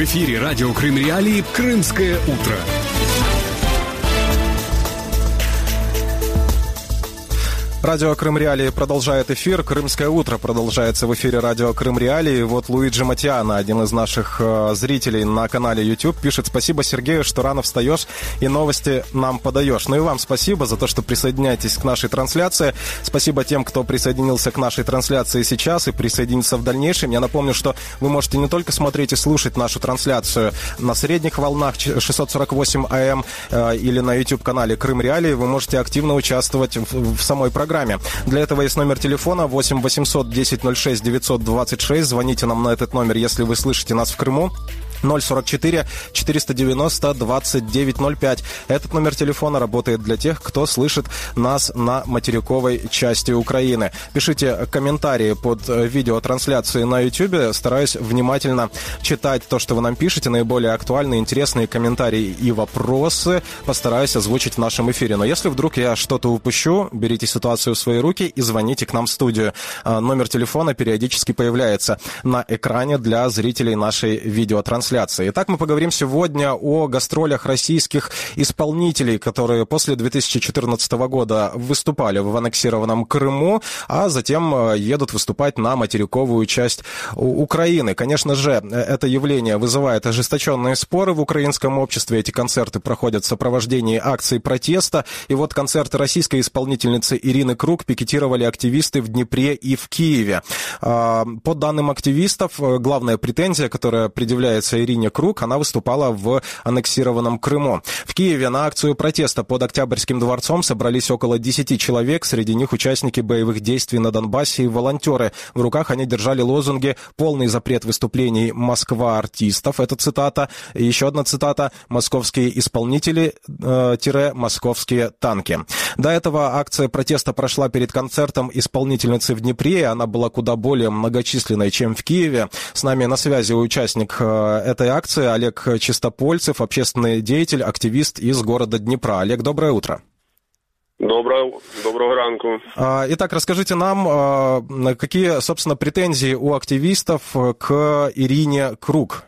В эфире радио Крым Реалии «Крымское утро». Радио Крым Реалии продолжает эфир. Крымское утро продолжается в эфире радио Крым Реалии. Вот Луиджи Матиана, один из наших зрителей на канале YouTube, пишет: спасибо, Сергею, что рано встаешь и новости нам подаешь. Ну и вам спасибо за то, что присоединяетесь к нашей трансляции. Спасибо тем, кто присоединился к нашей трансляции сейчас и присоединится в дальнейшем. Я напомню, что вы можете не только смотреть и слушать нашу трансляцию на средних волнах 648 АМ или на YouTube-канале Крым Реалии, вы можете активно участвовать в самой программе. Для этого есть номер телефона 8 800 10 06 926. Звоните нам на этот номер, если вы слышите нас в Крыму. 044 490 2905. Этот номер телефона работает для тех, кто слышит нас на материковой части Украины. Пишите комментарии под видеотрансляцией на YouTube. Стараюсь внимательно читать то, что вы нам пишете. Наиболее актуальные, интересные комментарии и вопросы постараюсь озвучить в нашем эфире. Но если вдруг я что-то упущу, берите ситуацию в свои руки и звоните к нам в студию. Номер телефона периодически появляется на экране для зрителей нашей видеотрансляции. Итак, мы поговорим сегодня о гастролях российских исполнителей, которые после 2014 года выступали в аннексированном Крыму, а затем едут выступать на материковую часть Украины. Конечно же, это явление вызывает ожесточенные споры в украинском обществе. Эти концерты проходят в сопровождении акций протеста. И вот концерты российской исполнительницы Ирины Круг пикетировали активисты в Днепре и в Киеве. По данным активистов, главная претензия, которая предъявляется Ирине Круг, она выступала в аннексированном Крыму. В Киеве на акцию протеста под Октябрьским дворцом собрались около 10 человек, среди них участники боевых действий на Донбассе и волонтеры. В руках они держали лозунги «Полный запрет выступлений Москва артистов», это цитата, и еще одна цитата «Московские исполнители – московские танки». До этого акция протеста прошла перед концертом исполнительницы в Днепре, она была куда более многочисленной, чем в Киеве. С нами на связи участник этой акции Олег Чистопольцев, общественный деятель, активист из города Днепра. Олег, доброе утро. Доброго ранку. Итак, расскажите нам, какие, собственно, претензии у активистов к Ірині Круг?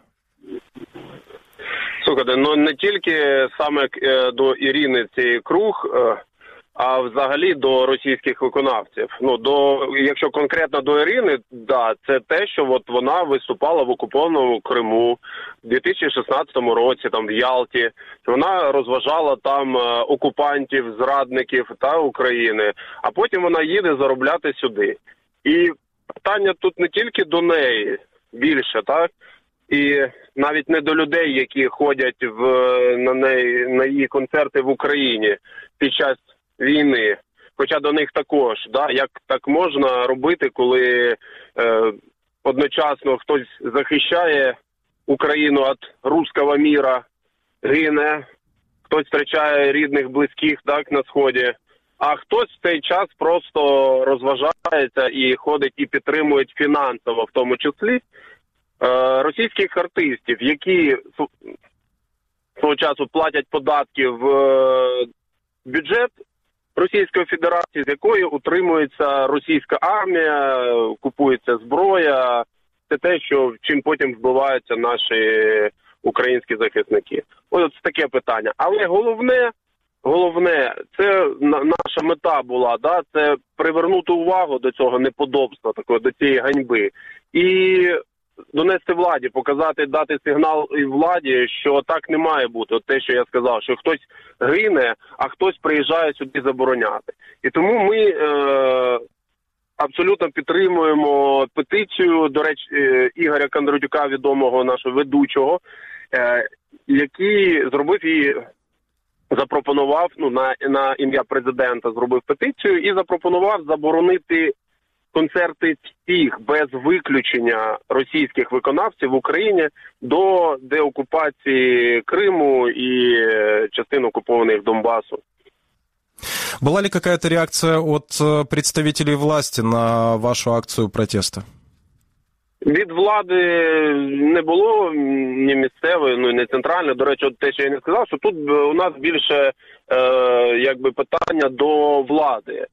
Слухайте, не тільки саме до Ірини цієї Круг, а взагалі до російських виконавців. Якщо конкретно до Ірини, да, це те, що от вона виступала в окупованому Криму в 2016 році, там в Ялті. Вона розважала там окупантів, зрадників та України, а потім вона їде заробляти сюди. І питання тут не тільки до неї більше, так? І навіть не до людей, які ходять на її концерти в Україні під час війни, хоча до них також, да, як так можна робити, коли одночасно хтось захищає Україну від руського міра, гине, хтось втрачає рідних, близьких, так, на Сході, а хтось в цей час просто розважається і ходить і підтримує фінансово, в тому числі, російських артистів, які свого часу платять податки в бюджет Російської Федерації, з якої утримується російська армія, купується зброя. Це те, чим потім вбиваються наші українські захисники. Ось таке питання. Але головне, це наша мета була, да, це привернути увагу до цього неподобства, до цієї ганьби. І донести владі, показати, дати сигнал і владі, що так не має бути. От те, що я сказав, що хтось гине, а хтось приїжджає сюди забороняти. І тому ми абсолютно підтримуємо петицію, до речі, Ігоря Кондратюка, відомого нашого ведучого, який зробив її, запропонував, на ім'я президента зробив петицію і запропонував заборонити концерти всіх, без виключення російських виконавців в Україні до деокупації Криму и частин оккупованных Донбассу. Была ли какая-то реакция от представителей власти на вашу акцию протеста? Від влади не було ні місцевої, не центральної. До речі, от те, що я не сказав, що тут у нас більше питання до влади.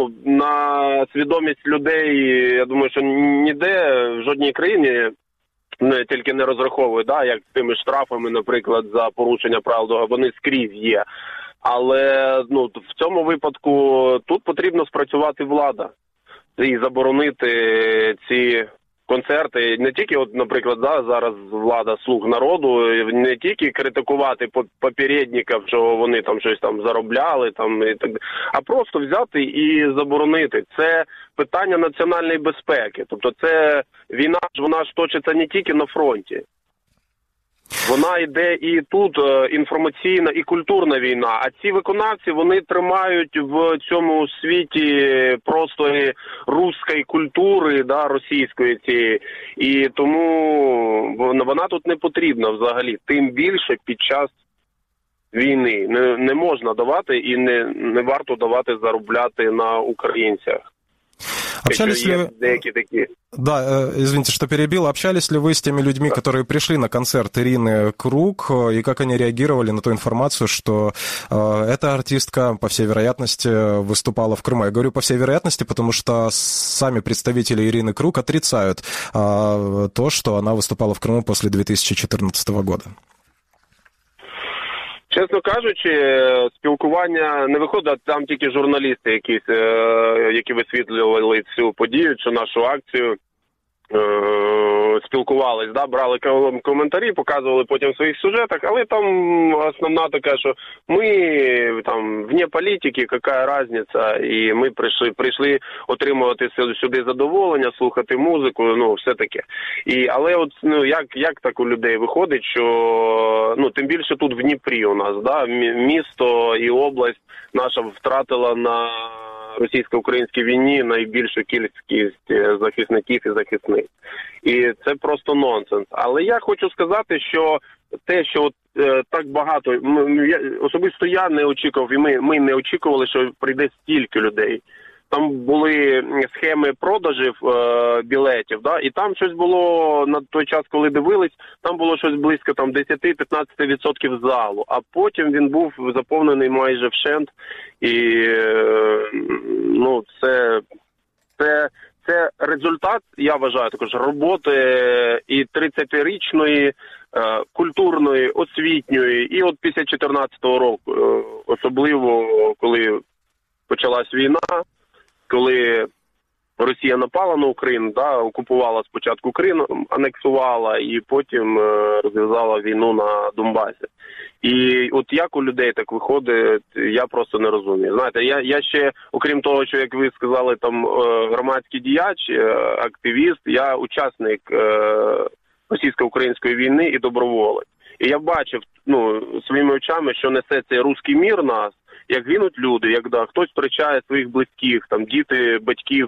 На свідомість людей, я думаю, що ніде, в жодній країні тільки не розраховують, да, як тими штрафами, наприклад, за порушення правил, вони скрізь є. Але в цьому випадку тут потрібно спрацювати влада і заборонити ці концерти. Не тільки, наприклад, зараз влада «Слуг народу», не тільки критикувати попередників, що вони там щось там заробляли, і так, а просто взяти і заборонити. Це питання національної безпеки. Тобто це війна, вона ж точиться не тільки на фронті. Вона йде і тут інформаційна і культурна війна. А ці виконавці, вони тримають в цьому світі просто руської культури, да, російської цієї. І тому вона тут не потрібна взагалі. Тим більше під час війни. Не можна давати і не варто давати заробляти на українцях. Общались ли... такие. Да, извините, что перебил. Общались ли вы с теми людьми, которые пришли на концерт Ирины Круг, и как они реагировали на ту информацию, что эта артистка, по всей вероятности, выступала в Крыму? Я говорю по всей вероятности, потому что сами представители Ирины Круг отрицают то, что она выступала в Крыму после 2014 года. Чесно кажучи, спілкування не виходить, там тільки журналісти якісь, які висвітлювали цю подію, чи нашу акцію, спілкувались, да, брали коментарі, показували потім в своїх сюжетах, але там основна така, що ми там вне політики, яка різниця, і ми прийшли отримувати сюди задоволення, слухати музику, все таке. Але от як так у людей виходить, що тим більше тут в Дніпрі у нас, да, місто і область наша втратила на російсько-українській війні найбільшу кількість захисників і захисниць. І це просто нонсенс. Але я хочу сказати, що те, що так багато, особисто я не очікував, і ми не очікували, що прийде стільки людей. Там були схеми продажів білетів, да, і там щось було на той час, коли дивились, там було щось близько 10-15% залу, а потім він був заповнений майже вщент, і це результат, я вважаю, також роботи і 30-річної, культурної, освітньої, і от після 2014 року, особливо коли почалась війна, коли Росія напала на Україну, да, окупувала спочатку Крим, анексувала і потім розв'язала війну на Донбасі. І от як у людей так виходить, я просто не розумію. Знаєте, я ще, окрім того, що, як ви сказали, там громадський діяч, активіст, я учасник російсько-української війни і доброволець. І я бачив своїми очами, що несе цей руський мір нас, як гинуть люди, як хтось втрачає своїх близьких, там діти, батьків,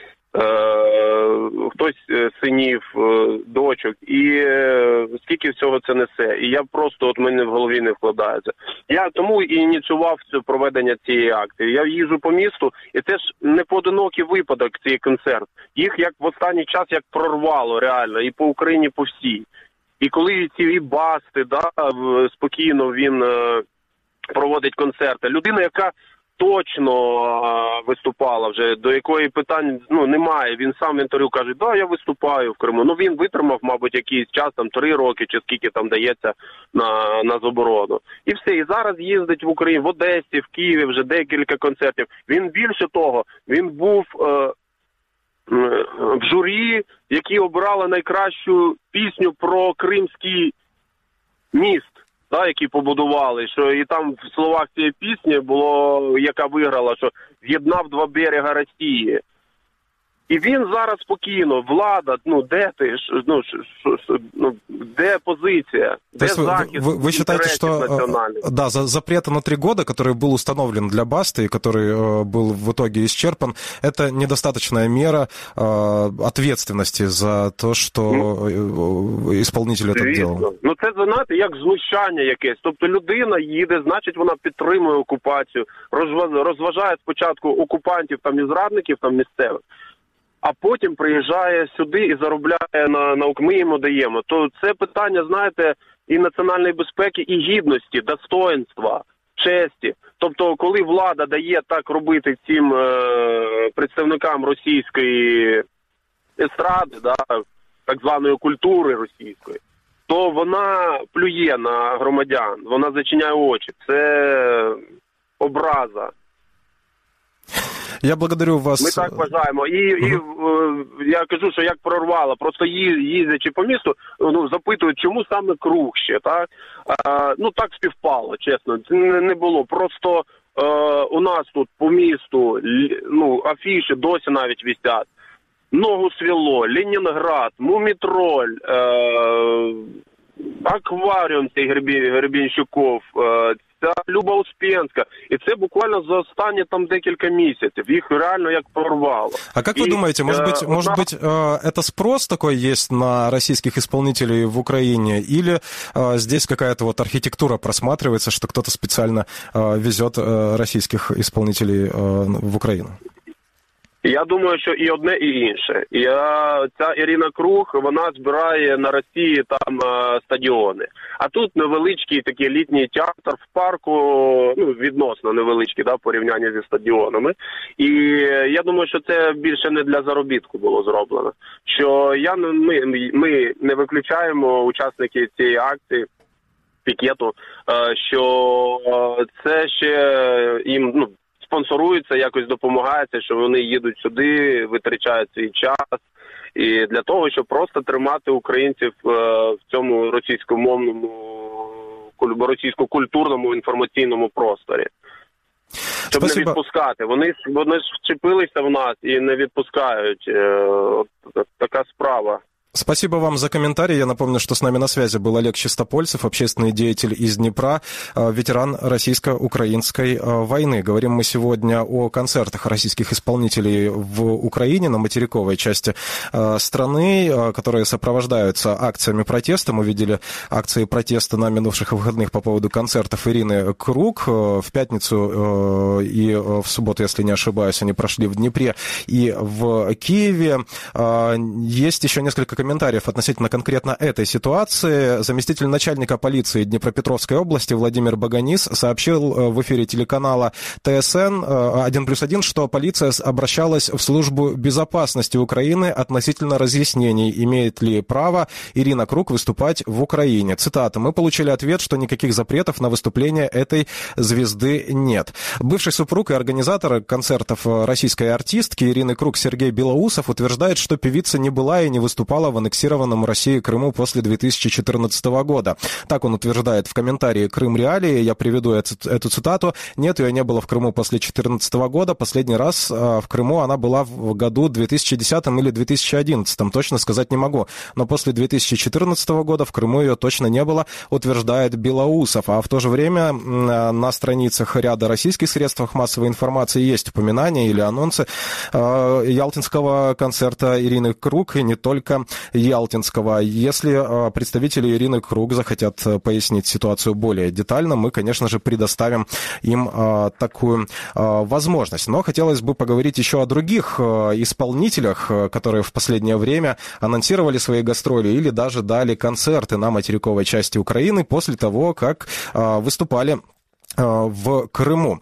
хтось синів, дочок, і скільки всього це несе. І я просто, мене в голові не вкладається. Я тому і ініціював проведення цієї акції. Я їжджу по місту, і це ж не поодинокий випадок, цей концерт. Їх як в останній час як прорвало реально, і по Україні, по всій. І коли ці басти, да, спокійно він проводить концерти. Людина, яка точно виступала вже, до якої питань немає. Він сам в інтерв'ю каже, да, я виступаю в Криму. Він витримав, мабуть, якийсь час, 3 роки, чи скільки там дається на заборону. І все. І зараз їздить в Україну, в Одесі, в Києві вже декілька концертів. Він більше того, він був в журі, які обрали найкращу пісню про кримський міст, да, які побудували, що і там в словах цієї пісні було, яка виграла, що з'єднав 2 берега Росії. І він зараз спокійно, влада, де ти, де позиция, де захист вы считаете, что да, запрет на 3 года, который был установлен для Басты и который был в итоге исчерпан, это недостаточная мера ответственности за то, что исполнитель это делал? Це, знаєте, як знущання якесь. Тобто людина їде, значить вона підтримує окупацію, розважає спочатку окупантів там і зрадників там місцевих, а потім приїжджає сюди і заробляє на ми йому даємо. То це питання, знаєте, і національної безпеки, і гідності, достоинства, честі. Тобто, коли влада дає так робити цим представникам російської естради, да, так званої культури російської, то вона плює на громадян, вона зачиняє очі. Це образа. Я благодарю вас. Ми так вважаємо. І я кажу, що як прорвало, просто їздячи по місту, запитують, чому саме Круг ще, так? Так співпало, чесно. Це не було. Просто у нас тут по місту, афіші досі навіть висять. Ногу свело, Ленінград, Мумітроль, акваріум цей Гребенщиков, ця Люба Успенська. І це буквально за останні декілька місяців. Їх реально як прорвало. А как вы думаете, может быть, это спрос такой есть на российских исполнителей в Украине? Или здесь какая-то архитектура просматривается, что кто-то специально везет российских исполнителей в Украину? Я думаю, що і одне, і інше. Ця Ірина Круг, вона збирає на Росії там стадіони. А тут невеличкий такий літній театр в парку, відносно невеличкий, в порівнянні зі стадіонами. І я думаю, що це більше не для заробітку було зроблено. Що ми не виключаємо учасники цієї акції, пікету, що це ще їм, спонсорується, якось допомагається, що вони їдуть сюди, витрачають свій час. І для того, щоб просто тримати українців в цьому російсько-культурному інформаційному просторі. Щоб не відпускати. Вони ж вчепилися в нас і не відпускають. Така справа. Спасибо вам за комментарий. Я напомню, что с нами на связи был Олег Чистопольцев, общественный деятель из Днепра, ветеран российско-украинской войны. Говорим мы сегодня о концертах российских исполнителей в Украине, на материковой части страны, которые сопровождаются акциями протеста. Мы видели акции протеста на минувших выходных по поводу концертов Ирины Круг. В пятницу и в субботу, если не ошибаюсь, они прошли в Днепре и в Киеве. Есть еще несколько комментариев относительно конкретно этой ситуации. Заместитель начальника полиции Днепропетровской области Владимир Баганис сообщил в эфире телеканала ТСН 1+1, что полиция обращалась в службу безопасности Украины относительно разъяснений, имеет ли право Ирина Круг выступать в Украине. Цитата: «Мы получили ответ, что никаких запретов на выступление этой звезды нет». Бывший супруг и организатор концертов российской артистки Ирины Круг Сергей Белоусов утверждает, что певица не была и не выступала в аннексированном России Крыму после 2014 года. Так он утверждает в комментарии «Крым Реалии». Я приведу эту цитату. «Нет, ее не было в Крыму после 2014 года. Последний раз в Крыму она была в году 2010 или 2011. Точно сказать не могу. Но после 2014 года в Крыму ее точно не было», утверждает Белоусов. А в то же время на страницах ряда российских средств массовой информации есть упоминания или анонсы ялтинского концерта Ирины Круг, и не только ялтинского. Если представители Ирины Круг захотят пояснить ситуацию более детально, мы, конечно же, предоставим им такую возможность. Но хотелось бы поговорить еще о других исполнителях, которые в последнее время анонсировали свои гастроли или даже дали концерты на материковой части Украины после того, как выступали в Крыму.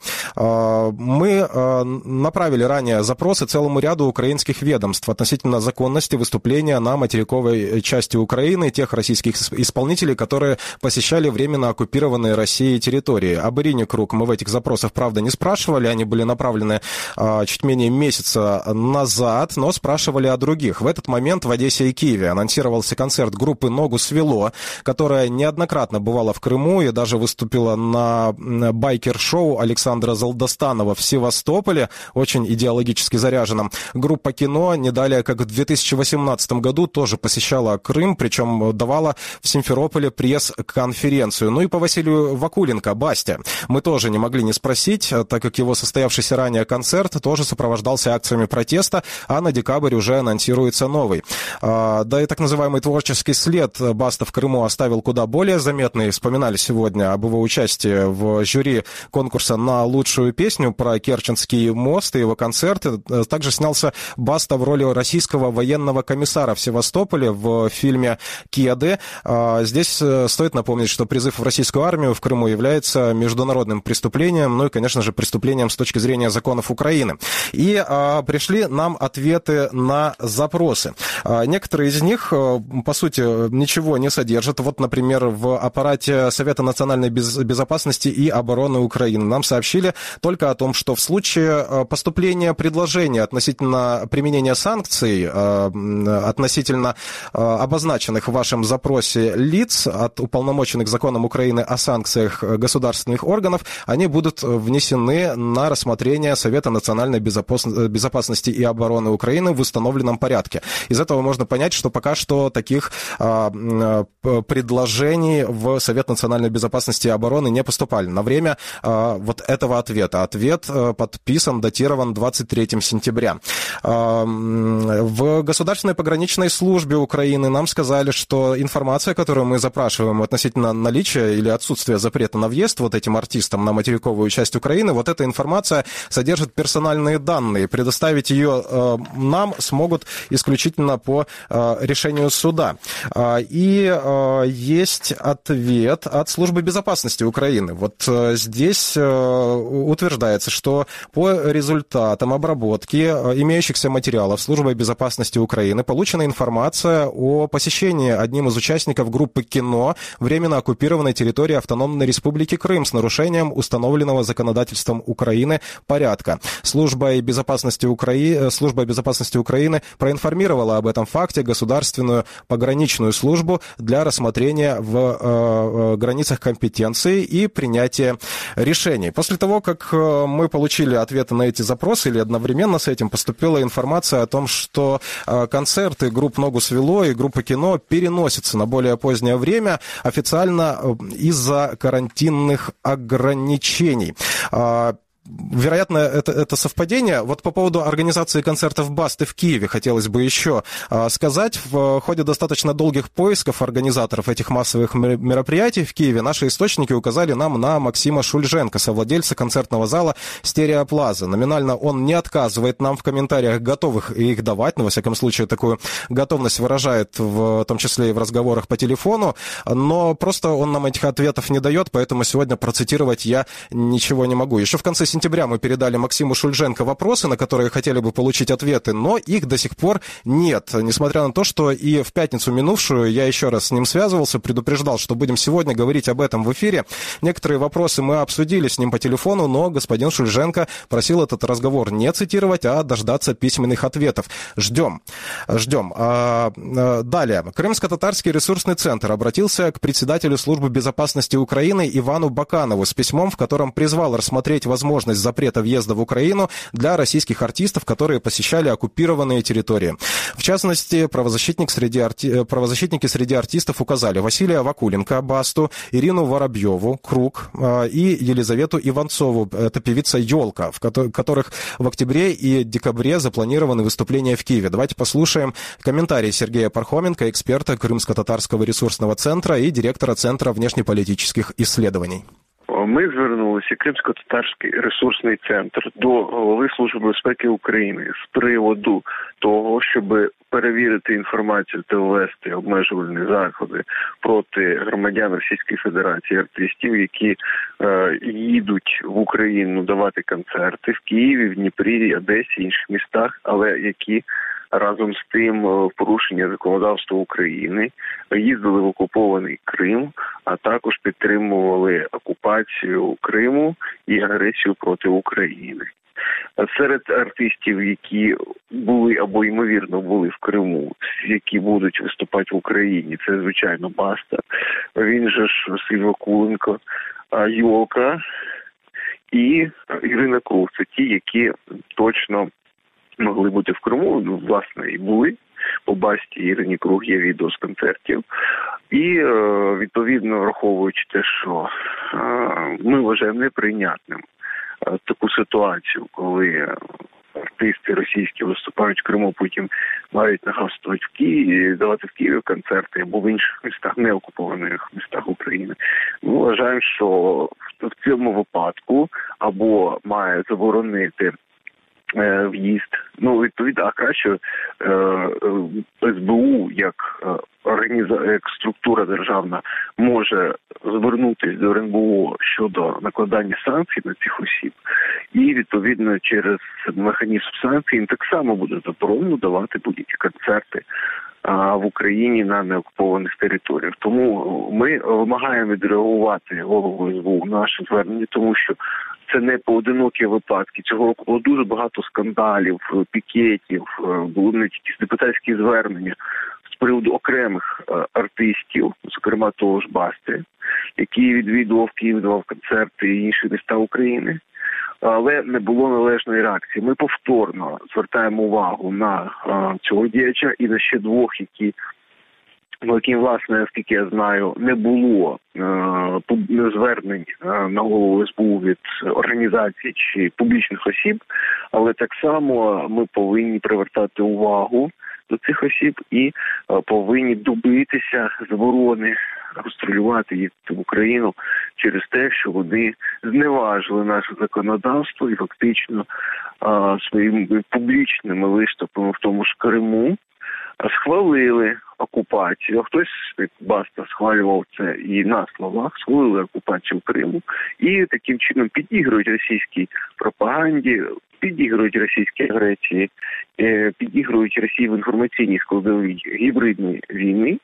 Мы направили ранее запросы целому ряду украинских ведомств относительно законности выступления на материковой части Украины тех российских исполнителей, которые посещали временно оккупированные Россией территории. Об Ирине Круг мы в этих запросах, правда, не спрашивали, они были направлены чуть менее месяца назад, но спрашивали о других. В этот момент в Одессе и Киеве анонсировался концерт группы «Ногу свело», которая неоднократно бывала в Крыму и даже выступила на байкер-шоу Александра Залдостанова в Севастополе, очень идеологически заряженном. Группа «Кино» не далее, как в 2018 году, тоже посещала Крым, причем давала в Симферополе пресс-конференцию. Ну и по Василию Вакуленко, Бастя, мы тоже не могли не спросить, так как его состоявшийся ранее концерт тоже сопровождался акциями протеста, а на декабрь уже анонсируется новый. Да и так называемый творческий след Баста в Крыму оставил куда более заметный. Вспоминали сегодня об его участии в жюри конкурса на лучшую песню про Керченский мост и его концерты. Также снялся Баста в роли российского военного комиссара в Севастополе в фильме «Кеды». Здесь стоит напомнить, что призыв в российскую армию в Крыму является международным преступлением, ну и, конечно же, преступлением с точки зрения законов Украины. И пришли нам ответы на запросы. Некоторые из них, по сути, ничего не содержат. Вот, например, в аппарате Совета национальной безопасности и обороны Украины нам сообщили только о том, что в случае поступления предложения относительно применения санкций, относительно обозначенных в вашем запросе лиц от уполномоченных законом Украины о санкциях государственных органов, они будут внесены на рассмотрение Совета национальной безопасности и обороны Украины в установленном порядке. Из этого можно понять, что пока что таких предложений в Совет национальной безопасности и обороны не поступали на время вот этого ответа. Ответ подписан, датирован 23 сентября. В Государственной пограничной службе Украины нам сказали, что информация, которую мы запрашиваем относительно наличия или отсутствия запрета на въезд вот этим артистам на материковую часть Украины, вот эта информация содержит персональные данные. Предоставить ее нам смогут исключительно по решению суда. И есть ответ от Службы безопасности Украины. Вот здесь утверждается, что по результатам обработки имеющихся материалов Службой безопасности Украины получена информация о посещении одним из участников группы «Кино» временно оккупированной территории Автономной Республики Крым с нарушением установленного законодательством Украины порядка. Служба безопасности Украины проинформировала об этом факте Государственную пограничную службу для рассмотрения в границах компетенции и принятия решений. После того, как мы получили ответы на эти запросы, или одновременно с этим поступила информация о том, что концерты групп «Ногу свело» и группы «Кино» переносятся на более позднее время официально из-за карантинных ограничений. Вероятно, это совпадение. Вот по поводу организации концертов Басты в Киеве хотелось бы еще сказать. В ходе достаточно долгих поисков организаторов этих массовых мероприятий в Киеве наши источники указали нам на Максима Шульженко, совладельца концертного зала «Стереоплаза». Номинально он не отказывает нам в комментариях, готовых их давать, но, во всяком случае, такую готовность выражает, в том числе и в разговорах по телефону, но просто он нам этих ответов не дает, поэтому сегодня процитировать я ничего не могу. Еще в конце сентября мы передали Максиму Шульженко вопросы, на которые хотели бы получить ответы, но их до сих пор нет. Несмотря на то, что и в пятницу минувшую я еще раз с ним связывался, предупреждал, что будем сегодня говорить об этом в эфире. Некоторые вопросы мы обсудили с ним по телефону, но господин Шульженко просил этот разговор не цитировать, а дождаться письменных ответов. Ждем. Далее. Крымско-татарский ресурсный центр обратился к председателю Службы безопасности Украины Ивану Баканову с письмом, в котором призвал рассмотреть возможность запрета въезда в Украину для российских артистов, которые посещали оккупированные территории. В частности, правозащитники среди артистов указали Василия Вакуленко, Басту, Ирину Воробьеву, Круг и Елизавету Иванцову, это певица «Ёлка», в которых в октябре и декабре запланированы выступления в Киеве. Давайте послушаем комментарий Сергея Пархоменко, эксперта Крымско-татарского ресурсного центра и директора Центра внешнеполітичних исследований. Ми звернулися, Кримсько-татарський ресурсний центр, до голови Служби безпеки України з приводу того, щоб перевірити інформацію та ввести обмежувальні заходи проти громадян Російської Федерації, артистів, які їдуть в Україну давати концерти в Києві, в Дніпрі, Одесі, інших містах, але які разом з тим в порушення законодавства України їздили в окупований Крим, а також підтримували окупацію Криму і агресію проти України. Серед артистів, які були або ймовірно були в Криму, які будуть виступати в Україні, це, звичайно, Баста, він же ж Василь Вакуленко, Ёлка і Ірина Круг. Це ті, які точно могли бути в Криму, власне, і були. По Басті Ірині Круг є відео з концертів. І, відповідно, враховуючи те, що ми вважаємо неприйнятним таку ситуацію, коли артисти російські виступають в Криму, потім мають нахабствувати в Києві, давати в Києві концерти або в інших містах, неокупованих містах України. Ми вважаємо, що в в цьому випадку або має заборонити в'їзд, відповідно, а краще СБУ як структура державна може звернутися до РНБО щодо накладання санкцій на цих осіб, і відповідно через механізм санкцій їм так само буде заборонено давати будь-які концерти в Україні на неокупованих територіях. Тому ми вимагаємо відреагувати голову СБУ на наше звернення, тому що це не поодинокі випадки. Цього року було дуже багато скандалів, пікетів, були навіть якісь депутатські звернення з приводу окремих артистів, зокрема того ж Басти, який відвідував Київ, давав концерти і інші міста України. Але не було належної реакції. Ми повторно звертаємо увагу на цього діяча і на ще двох, яким, власне, наскільки я знаю, не було звернень на голову СБУ від організацій чи публічних осіб, але так само ми повинні привертати увагу до цих осіб і повинні добитися заборони розстрілювати їх в Україну через те, що вони зневажили наше законодавство і фактично своїми публічними виступами в тому ж Криму схвалили окупацію. Хтось, як Баста, схвалював це і на словах, схвалили окупацію Криму і таким чином підігрують російській пропаганді, підігрують російській агресії, підігрують Росії в інформаційній складовій гібридної війни.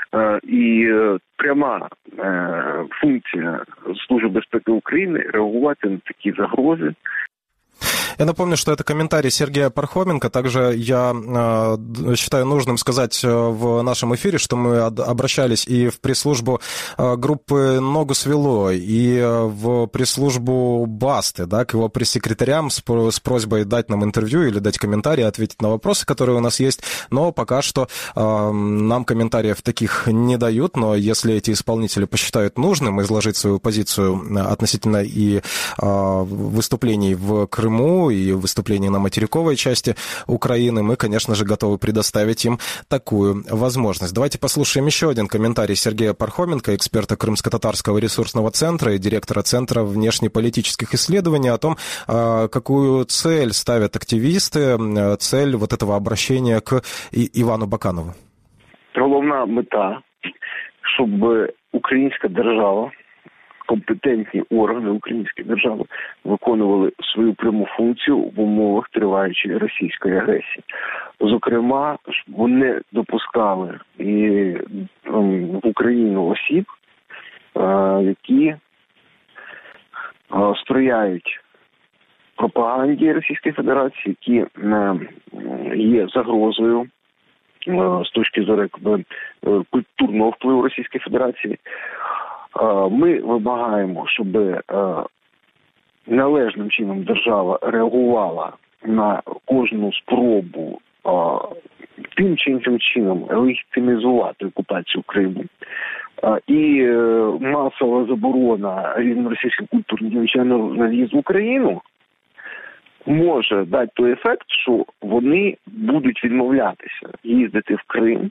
І пряма функція Служби безпеки України реагувати на такі загрози. Я напомню, что это комментарий Сергея Пархоменко. Также я считаю нужным сказать в нашем эфире, что мы обращались и в пресс-службу группы «Ногу свело», и в пресс-службу Басты, да, к его пресс-секретарям с просьбой дать нам интервью или дать комментарии, ответить на вопросы, которые у нас есть. Но пока что нам комментариев таких не дают. Но если эти исполнители посчитают нужным изложить свою позицию относительно и выступлений в Крыму, и выступлений на материковой части Украины, мы, конечно же, готовы предоставить им такую возможность. Давайте послушаем еще один комментарий Сергея Пархоменко, эксперта Крымско-Татарского ресурсного центра и директора Центра внешнеполитических исследований, о том, какую цель ставят активисты, цель вот этого обращения к Івану Баканову. Головна мета, щоб українська держава, компетентні органи української держави виконували свою пряму функцію в умовах триваючої російської агресії. Зокрема, вони допускали і в Україну осіб, які сприяють пропаганді Російської Федерації, які є загрозою з точки зору культурного впливу Російської Федерації. Ми вимагаємо, щоб належним чином держава реагувала на кожну спробу тим чи іншим чином легітимізувати окупацію Криму. І масова заборона різним російським культурним діячам на в'їзд в Україну може дати той ефект, що вони будуть відмовлятися їздити в Крим,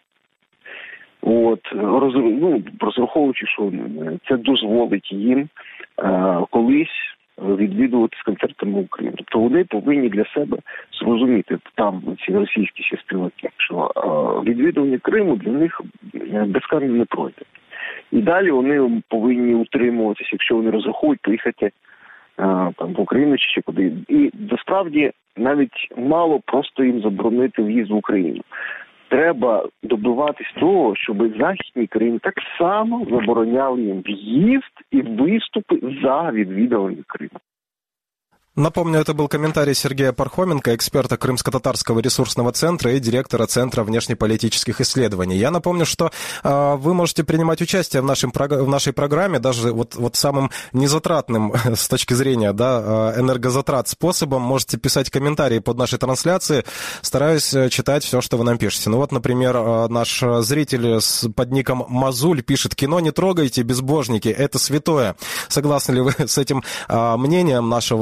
розраховуючи, що це дозволить їм колись відвідувати з концертами Україну. Тобто вони повинні для себе зрозуміти, там ці російські ще співаки, що відвідування Криму для них безкарно не пройде. І далі вони повинні утримуватися, якщо вони розраховують поїхати там в Україну чи ще куди. І насправді навіть мало просто їм заборонити в'їзд в Україну. Треба добиватись того, щоб західні країни так само забороняли їм в'їзд і виступи за відвідування Криму. Напомню, это был комментарий Сергея Пархоменко, эксперта Крымско-Татарского ресурсного центра и директора Центра внешнеполитических исследований. Я напомню, что вы можете принимать участие в нашей программе даже вот самым незатратным с точки зрения, да, энергозатрат способом. Можете писать комментарии под нашей трансляцией. Стараюсь читать все, что вы нам пишете. Ну вот, например, наш зритель под ником Мазуль пишет: «Кино не трогайте, безбожники, это святое». Согласны ли вы с этим мнением нашего зрителя?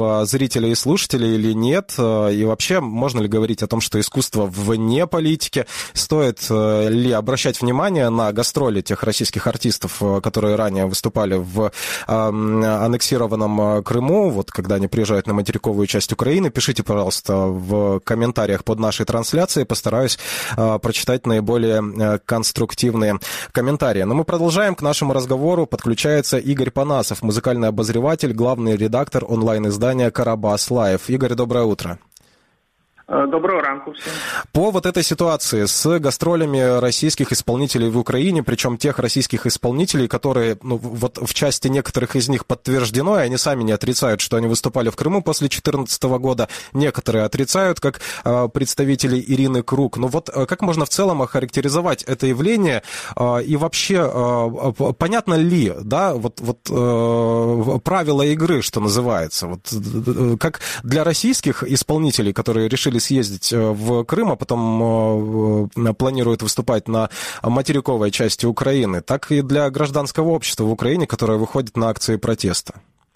зрителей и слушателей или нет? И вообще, можно ли говорить о том, что искусство вне политики? Стоит ли обращать внимание на гастроли тех российских артистов, которые ранее выступали в аннексированном Крыму, вот когда они приезжают на материковую часть Украины? Пишите, пожалуйста, в комментариях под нашей трансляцией. Постараюсь прочитать наиболее конструктивные комментарии. Но мы продолжаем. К нашему разговору подключается Игорь Панасов, музыкальный обозреватель, главный редактор онлайн-издания «Карабас Лайв». Игорь, доброе утро. Доброго ранку всем. По вот этой ситуации с гастролями российских исполнителей в Украине, причем тех российских исполнителей, которые, вот в части некоторых из них подтверждено, и они сами не отрицают, что они выступали в Крыму после 2014 года, некоторые отрицают, как представители Ирины Круг. Но вот как можно в целом охарактеризовать это явление, и вообще понятно ли, да, вот правила игры, что называется, вот как для российских исполнителей, которые решили съездить в Крым, а потом планируют выступать на материковой части Украины, так и для гражданского общества в Україні, которое виходить на акції протесту?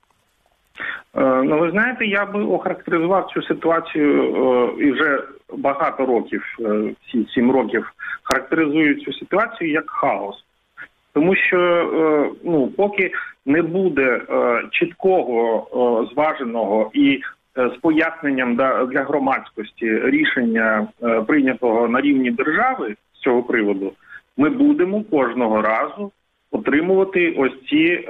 Ну, ви знаєте, я би охарактеризував цю ситуацію і вже багато років, 7 років, характеризую цю ситуацію як хаос. Тому що, поки не буде чіткого, зваженого і з поясненням для громадськості рішення, прийнятого на рівні держави з цього приводу, ми будемо кожного разу отримувати ось ці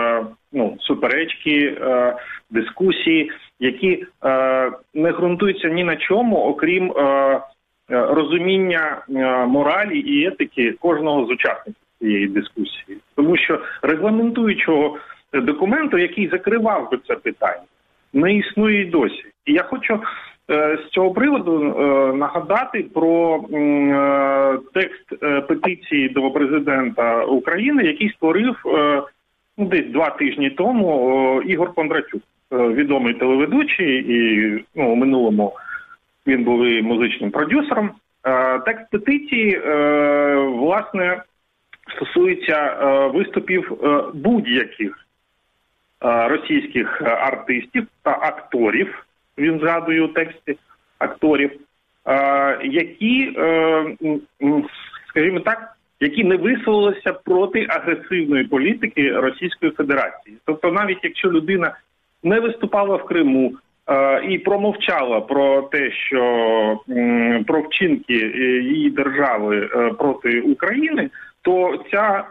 суперечки, дискусії, які не ґрунтуються ні на чому, окрім розуміння моралі і етики кожного з учасників цієї дискусії. Тому що регламентуючого документу, який закривав би це питання, не існує й досі. І я хочу з цього приводу нагадати про текст петиції до президента України, який створив десь 2 тижні тому Ігор Кондратюк, відомий телеведучий, і у минулому він був і музичним продюсером. Текст петиції, власне, стосується виступів будь-яких російських артистів та акторів, він згадує у тексті акторів, які, скажімо так, які не висловилися проти агресивної політики Російської Федерації. Тобто навіть якщо людина не виступала в Криму і промовчала про те, що про вчинки її держави проти України, то ця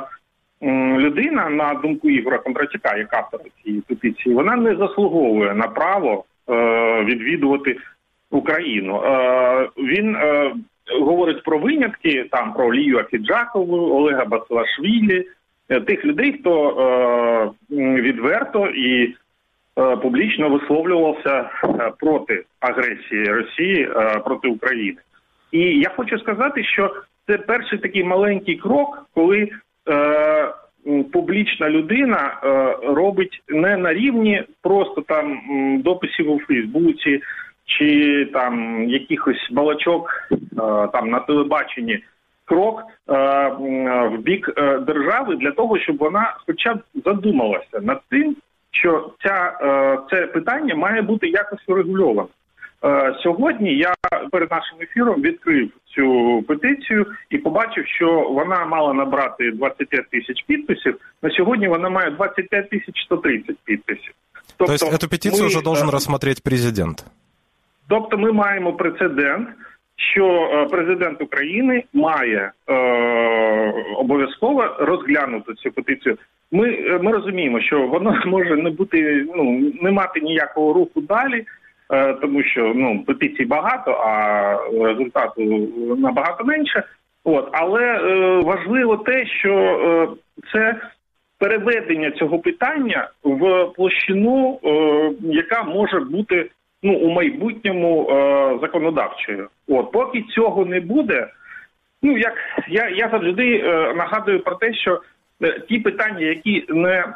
людина, на думку Ігоря Кондратюка, як автора цієї петиції, вона не заслуговує на право відвідувати Україну. Він говорить про винятки, там про Лію Ахеджакову, Олега Басилашвілі, тих людей, хто відверто і публічно висловлювався проти агресії Росії проти України. І я хочу сказати, що це перший такий маленький крок, коли публічна людина робить не на рівні просто там дописів у Фейсбуці чи там якихось балачок там на телебаченні, крок в бік держави для того, щоб вона хоча б задумалася над тим, що це питання має бути якось урегульовано. Сьогодні я перед нашим ефіром відкрив цю петицію і побачив, що вона мала набрати 25 тисяч підписів. На сьогодні вона має 25 тисяч 130 підписів. Тобто цю петицію вже должен розглянути президент? Тобто ми маємо прецедент, що президент України має обов'язково розглянути цю петицію. Ми розуміємо, що воно може не бути, не мати ніякого руху далі, тому що петицій багато, а результату набагато менше. Але важливо те, що це переведення цього питання в площину, яка може бути у майбутньому законодавчою. Поки цього не буде, як я завжди нагадую про те, що ті питання, які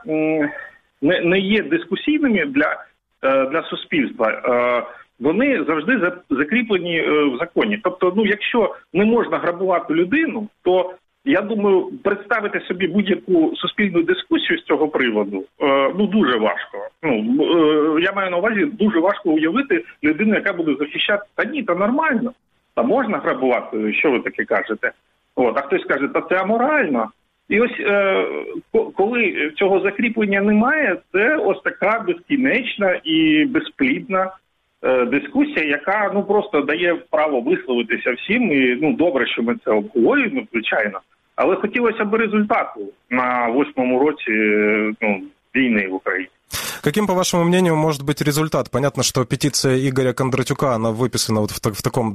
не є дискусійними для суспільства, вони завжди закріплені в законі. Тобто, якщо не можна грабувати людину, то я думаю, представити собі будь-яку суспільну дискусію з цього приводу, дуже важко. Я маю на увазі, дуже важко уявити людину, яка буде захищати, та нормально, та можна грабувати, що ви таке кажете? А хтось каже, та це аморально. І ось коли цього закріплення немає, це ось така безкінечна і безплідна дискусія, яка просто дає право висловитися всім. І добре, що ми це обговорюємо, звичайно. Але хотілося б результату на 8-му році війны в Украине. Каким, по вашему мнению, может быть результат? Понятно, что петиция Игоря Кондратюка, она выписана вот в таком,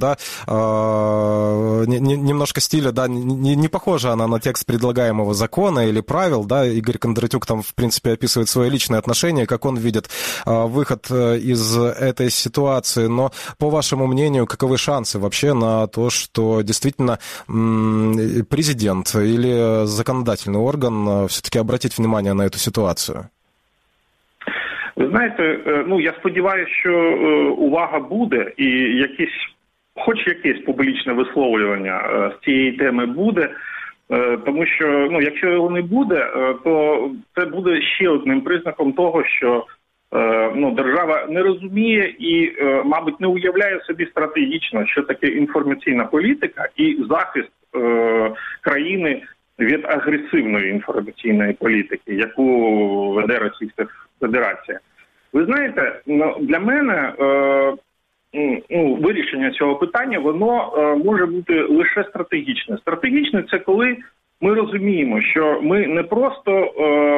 немножко стиле, не похожа она на текст предлагаемого закона или правил, Игорь Кондратюк там, в принципе, описывает свои личные отношения, как он видит выход из этой ситуации. Но, по вашему мнению, каковы шансы вообще на то, что действительно президент или законодательный орган все-таки обратит внимание на эту ситуацию? Ви знаєте, я сподіваюся, що увага буде і хоч якесь публічне висловлювання з цієї теми буде, тому що, якщо його не буде, то це буде ще одним признаком того, що держава не розуміє і, мабуть, не уявляє собі стратегічно, що таке інформаційна політика і захист країни від агресивної інформаційної політики, яку веде Російська Федерація. Ви знаєте, для мене вирішення цього питання, воно може бути лише стратегічне. Стратегічне – це коли ми розуміємо, що ми не просто,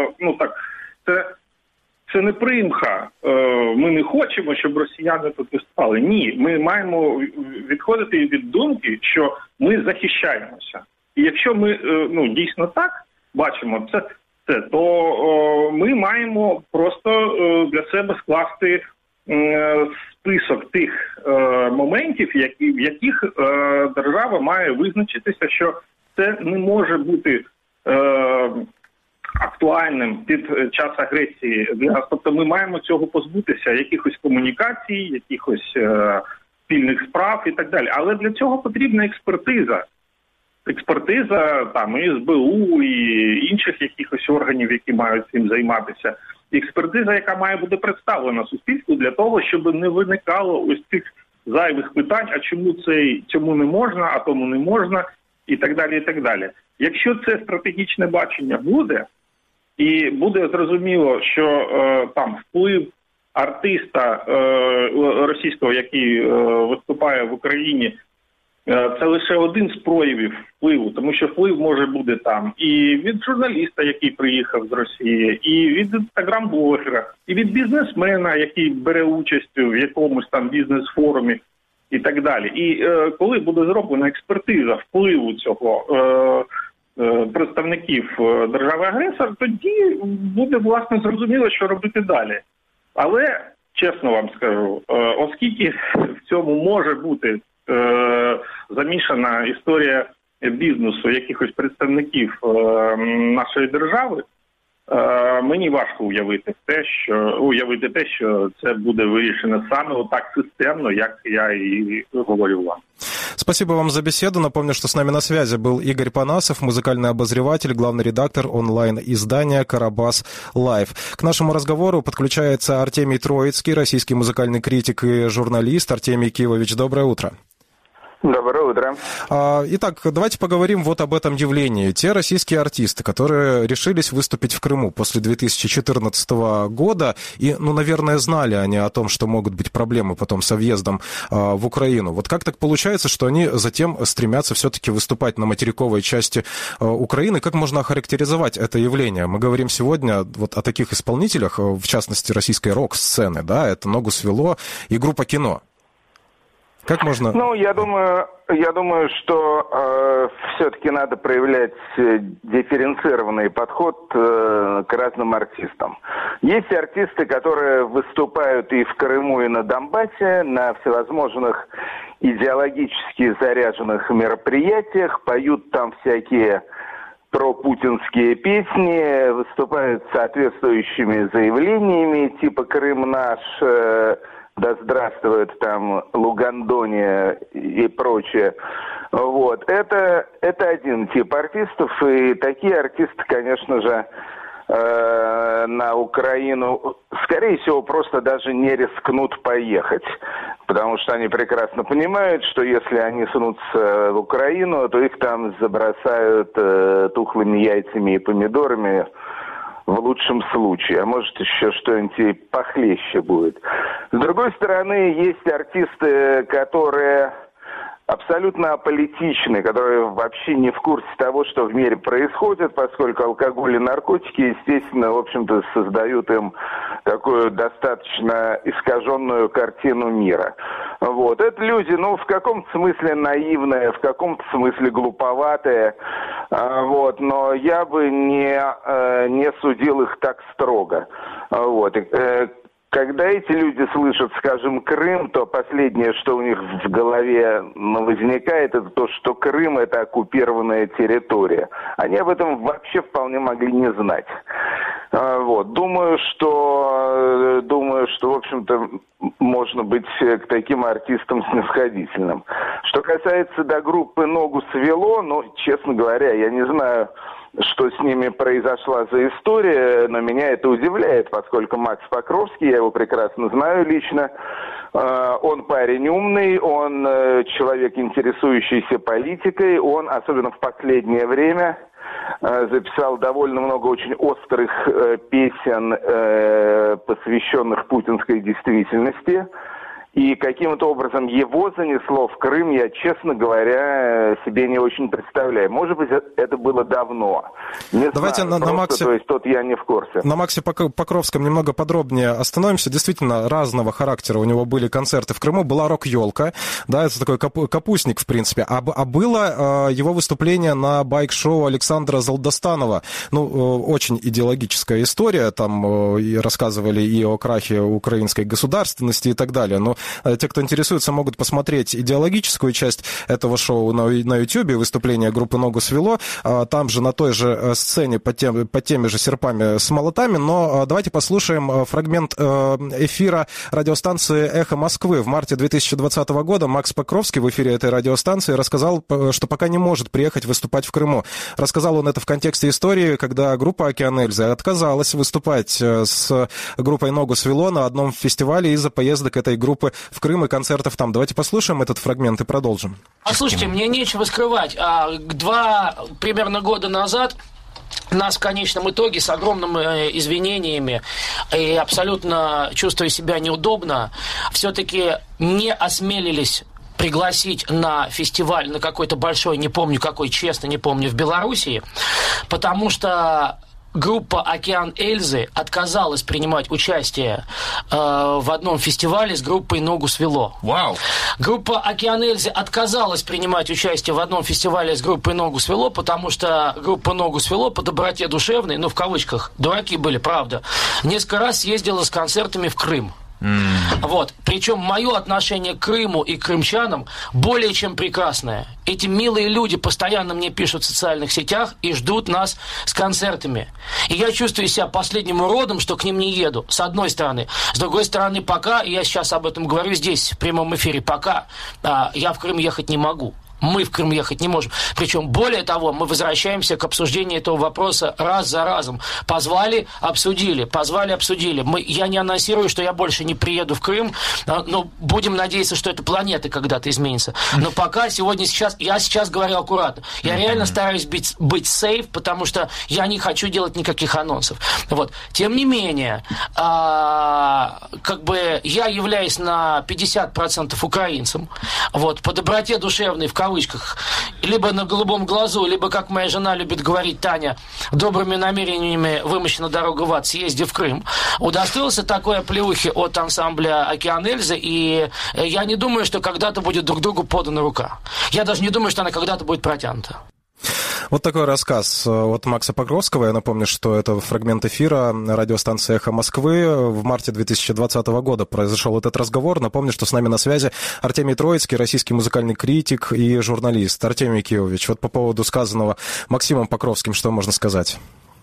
це не примха, ми не хочемо, щоб росіяни протестували. Ні, ми маємо відходити від думки, що ми захищаємося. І якщо ми дійсно так бачимо то ми маємо просто для себе скласти список тих моментів, в яких держава має визначитися, що це не може бути актуальним під час агресії для нас. Тобто ми маємо цього позбутися, якихось комунікацій, якихось спільних справ і так далі. Але для цього потрібна експертиза. Експертиза і СБУ, і інших якихось органів, які мають цим займатися. Експертиза, яка має бути представлена суспільству для того, щоб не виникало ось цих зайвих питань, а цьому не можна, а тому не можна, і так далі, і так далі. Якщо це стратегічне бачення буде, і буде зрозуміло, що вплив артиста російського, який виступає в Україні, це лише один з проявів впливу, тому що вплив може бути там і від журналіста, який приїхав з Росії, і від інстаграм-блогера, і від бізнесмена, який бере участь в якомусь там бізнес-форумі і так далі. І коли буде зроблена експертиза впливу цього представників держави-агресора, тоді буде, власне, зрозуміло, що робити далі. Але, чесно вам скажу, оскільки в цьому може бути замішана історія бізнесу якихось представників нашої держави, мені важко уявити те, що це буде вирішено саме отак системно, як я і говорю вам. Спасибо вам за беседу. Напомню, что с нами на связи был Игорь Панасов, музыкальный обозреватель, главный редактор онлайн-издания «Карабас Лайв». К нашему разговору подключается Артемий Троицкий, российский музыкальный критик и журналист. Артемий Кивович, доброе утро. Доброе утро. Итак, давайте поговорим вот об этом явлении. Те российские артисты, которые решились выступить в Крыму после 2014 года, и, наверное, знали они о том, что могут быть проблемы потом со въездом в Украину. Вот как так получается, что они затем стремятся все-таки выступать на материковой части Украины? Как можно охарактеризовать это явление? Мы говорим сегодня вот о таких исполнителях, в частности, российской рок-сцены, да, это «Ногу свело» и группа «Кино». Как можно... Я думаю, что все-таки надо проявлять дифференцированный подход к разным артистам. Есть артисты, которые выступают и в Крыму, и на Донбассе, на всевозможных идеологически заряженных мероприятиях, поют там всякие пропутинские песни, выступают с соответствующими заявлениями, типа «Крым наш», да здравствует там Лугандония и прочее. Вот. Это один тип артистов, и такие артисты, конечно же, на Украину, скорее всего, просто даже не рискнут поехать, потому что они прекрасно понимают, что если они сунутся в Украину, то их там забросают тухлыми яйцами и помидорами в лучшем случае, а может еще что-нибудь и похлеще будет. С другой стороны, есть артисты, которые абсолютно аполитичны, которые вообще не в курсе того, что в мире происходит, поскольку алкоголь и наркотики, естественно, в общем-то, создают им такую достаточно искаженную картину мира. Вот. Это люди, в каком-то смысле наивные, в каком-то смысле глуповатые, вот. Но я бы не судил их так строго. Вот. Когда эти люди слышат, скажем, Крым, то последнее, что у них в голове возникает, это то, что Крым – это оккупированная территория. Они об этом вообще вполне могли не знать. Вот. Думаю, что, в общем-то, можно быть к таким артистам снисходительным. Что касается до группы «Ногу свело», честно говоря, я не знаю, что с ними произошла за история, но меня это удивляет, поскольку Макс Покровский, я его прекрасно знаю лично, он парень умный, он человек, интересующийся политикой, он, особенно в последнее время, записал довольно много очень острых песен, посвященных путинской действительности. И каким-то образом его занесло в Крым, я, честно говоря, себе не очень представляю. Может быть, это было давно. Не Давайте знаю, на Максе... То есть тут я не в курсе. На Максе Покровском немного подробнее остановимся. Действительно, разного характера у него были концерты в Крыму. Была рок-елка, да, это такой капустник, в принципе. А было его выступление на байк-шоу Александра Залдостанова. Очень идеологическая история. Там рассказывали и о крахе украинской государственности и так далее. Но те, кто интересуется, могут посмотреть идеологическую часть этого шоу на YouTube, выступление группы «Ногу свело». Там же на той же сцене под теми же серпами с молотами. Но давайте послушаем фрагмент эфира радиостанции «Эхо Москвы». В марте 2020 года Макс Покровский в эфире этой радиостанции рассказал, что пока не может приехать выступать в Крыму. Рассказал он это в контексте истории, когда группа «Океан Эльзы» отказалась выступать с группой «Ногу свело» на одном фестивале из-за поездок этой группы в Крым и концертов там. Давайте послушаем этот фрагмент и продолжим. Слушайте, мне нечего скрывать. 2 примерно года назад нас в конечном итоге с огромными извинениями и абсолютно чувствуя себя неудобно, все-таки не осмелились пригласить на фестиваль, на какой-то большой, не помню какой, честно не помню, в Белоруссии, потому что группа «Океан Эльзы» отказалась принимать участие в одном фестивале с группой «Ногу свело». Вау! Группа «Океан Эльзы» отказалась принимать участие в одном фестивале с группой «Ногу свело», потому что группа «Ногу свело» по доброте душевной, в кавычках, дураки были, правда, несколько раз съездила с концертами в Крым. Вот. Причем мое отношение к Крыму и к крымчанам более чем прекрасное. Эти милые люди постоянно мне пишут в социальных сетях и ждут нас с концертами. И я чувствую себя последним уродом, что к ним не еду, с одной стороны. С другой стороны, пока, я сейчас об этом говорю здесь, в прямом эфире, пока я в Крым ехать не могу. Мы в Крым ехать не можем. Причем, более того, мы возвращаемся к обсуждению этого вопроса раз за разом. Позвали, обсудили. Я не анонсирую, что я больше не приеду в Крым, но будем надеяться, что эта планета когда-то изменится. Но пока я сейчас говорю аккуратно. Я реально стараюсь быть сейф, потому что я не хочу делать никаких анонсов. Вот. Тем не менее, я являюсь на 50% украинцем. Вот, по доброте душевной, в кавычках, либо на голубом глазу, либо, как моя жена любит говорить, Таня, добрыми намерениями вымощена дорога в ад, съезди в Крым. Удостоился такой оплеухи от ансамбля «Океан Эльзы», и я не думаю, что когда-то будет друг другу подана рука. Я даже не думаю, что она когда-то будет протянута. Вот такой рассказ от Макса Покровского. Я напомню, что это фрагмент эфира радиостанции «Эхо Москвы». В марте 2020 года произошел этот разговор. Напомню, что с нами на связи Артемий Троицкий, российский музыкальный критик и журналист. Артемий Киевович, вот по поводу сказанного Максимом Покровским, что можно сказать?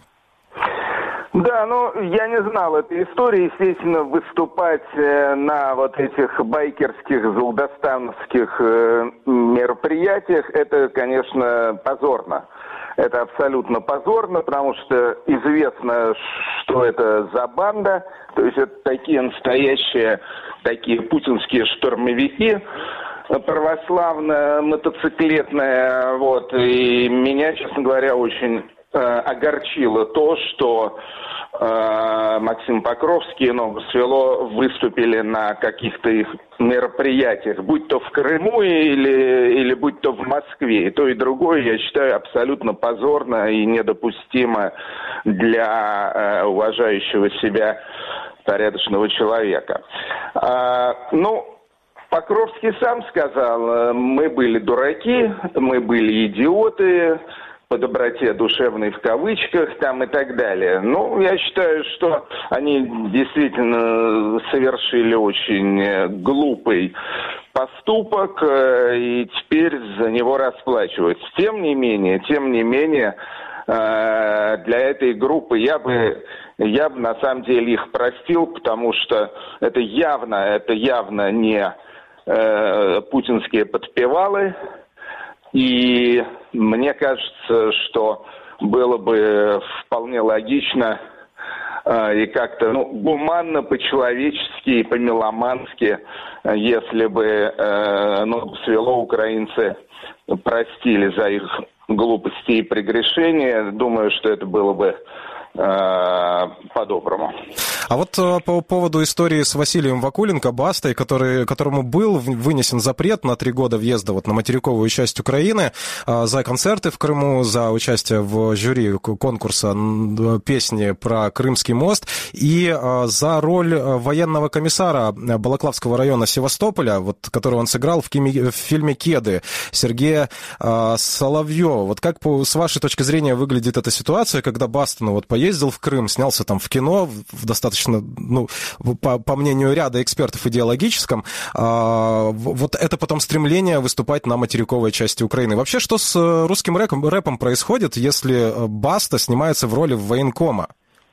Да, я не знал этой истории. Естественно, выступать на вот этих байкерских, залдостановских мероприятиях, это, конечно, позорно. Это абсолютно позорно, потому что известно, что это за банда. То есть это такие настоящие, такие путинские штурмовики, православно-мотоциклетные. Вот. И меня, честно говоря, очень огорчило то, что Максим Покровский и Ногу Свело выступили на каких-то их мероприятиях, будь то в Крыму или будь то в Москве. И то, и другое, я считаю, абсолютно позорно и недопустимо для уважающего себя порядочного человека. Покровский сам сказал, мы были дураки, мы были идиоты, по доброте душевной в кавычках там и так далее. Я считаю, что они действительно совершили очень глупый поступок и теперь за него расплачиваются. Тем не менее, для этой группы я бы на самом деле их простил, потому что это явно не путинские подпевалы. И мне кажется, что было бы вполне логично и как-то гуманно, по-человечески и по-меломански, если бы Свело украинцы простили за их глупости и прегрешения. Думаю, что это было бы по-доброму. А вот по поводу истории с Василием Вакуленко, Бастой, которому был вынесен запрет на 3 года въезда на материковую часть Украины за концерты в Крыму, за участие в жюри конкурса песни про Крымский мост и за роль военного комиссара Балаклавского района Севастополя, которого он сыграл в фильме «Кеды», Сергея Соловьева. Вот как, с вашей точки зрения, выглядит эта ситуация, когда Баста поездил в Крым, снялся там в кино, в достаточно, по мнению ряда экспертов, идеологическом, вот это потом стремление выступать на материковой части Украины. Вообще, что с русским рэпом происходит, если Баста снимается в роли военкома?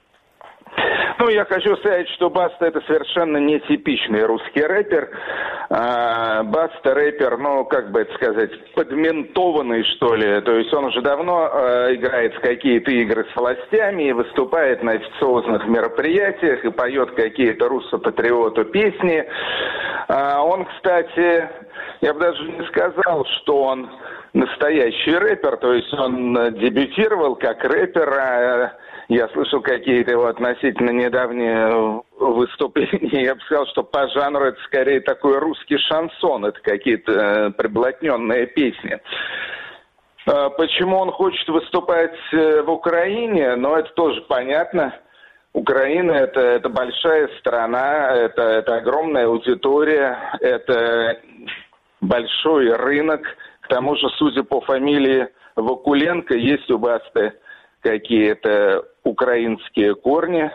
Я хочу сказать, что Баста — это совершенно нетипичный русский рэпер. Баста рэпер, подментованный, что ли. То есть он уже давно играет в какие-то игры с властями и выступает на официозных мероприятиях и поет какие-то руссо-патриоту песни. Он, кстати, я бы даже не сказал, что он настоящий рэпер, то есть он дебютировал как рэпер. Я слышал какие-то относительно недавние выступления. Я бы сказал, что по жанру это скорее такой русский шансон. Это какие-то приблотненные песни. Почему он хочет выступать в Украине? Это тоже понятно. Украина – это большая страна, это огромная аудитория, это большой рынок. К тому же, судя по фамилии Вакуленко, есть у Басты какие-то украинские корни.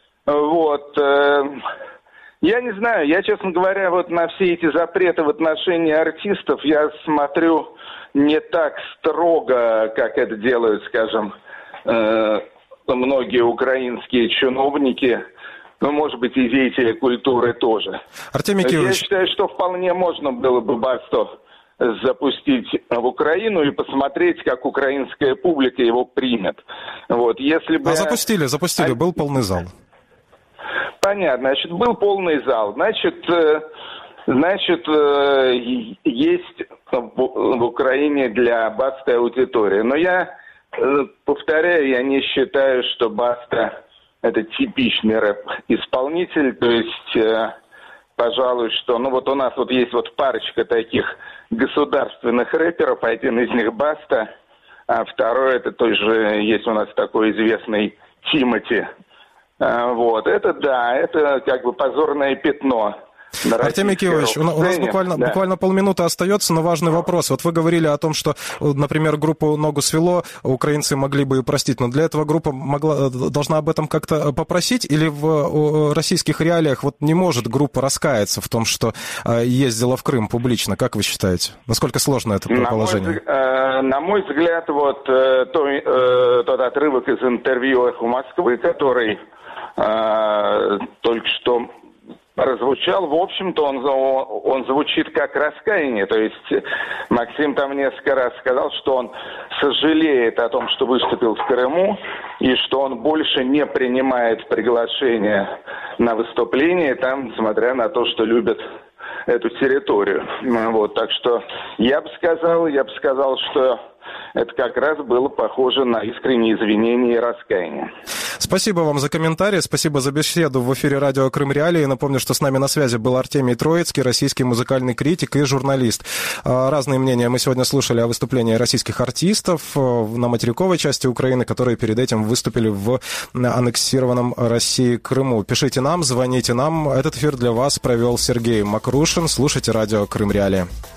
Я не знаю, я, честно говоря, на все эти запреты в отношении артистов я смотрю не так строго, как это делают, скажем, многие украинские чиновники, может быть, и деятели культуры тоже. Артемий Киевич. Я считаю, что вполне можно было бы Басту запустить в Украину и посмотреть, как украинская публика его примет. Если бы... Запустили, был полный зал. Понятно, был полный зал. Значит, есть в Украине для Басты аудитория. Но я повторяю, я не считаю, что Баста это типичный рэп-исполнитель, то есть... Пожалуй, что, у нас есть парочка таких государственных рэперов, один из них Баста, а второй это тоже есть у нас такой известный Тимати. Это позорное пятно. Артемий Киевич, у нас буквально полминуты остается, но важный вопрос. Вы говорили о том, что, например, группу «Ногу Свело» украинцы могли бы простить, но для этого группа должна об этом как-то попросить, или в российских реалиях не может группа раскаяться в том, что ездила в Крым публично? Как вы считаете? Насколько сложно это положение? На мой взгляд, тот отрывок из интервью «Эхо Москвы», который только что прозвучал, в общем-то, он звучит как раскаяние. То есть Максим там несколько раз сказал, что он сожалеет о том, что выступил в Крыму, и что он больше не принимает приглашения на выступление там, несмотря на то, что любит эту территорию. Вот, так что я бы сказал, что это как раз было похоже на искренние извинения и раскаяние. Спасибо вам за комментарии, спасибо за беседу в эфире радио Крым Реалии. Напомню, что с нами на связи был Артемий Троицкий, российский музыкальный критик и журналист. Разные мнения мы сегодня слушали о выступлении российских артистов на материковой части Украины, которые перед этим выступили в аннексированном России Крыму. Пишите нам, звоните нам. Этот эфир для вас провел Сергей Макрушин. Слушайте радио Крым Реалии.